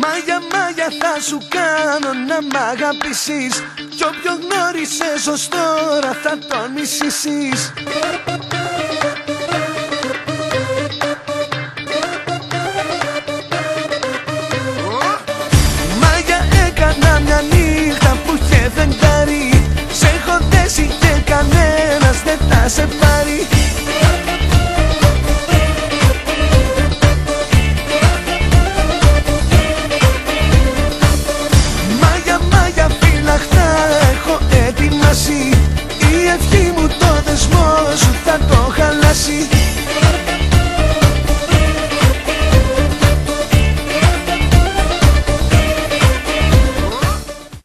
Μάγια θα σου κάνω να μ' αγαπήσεις. Κι όποιο γνώρισες ως τώρα θα τον μισήσεις.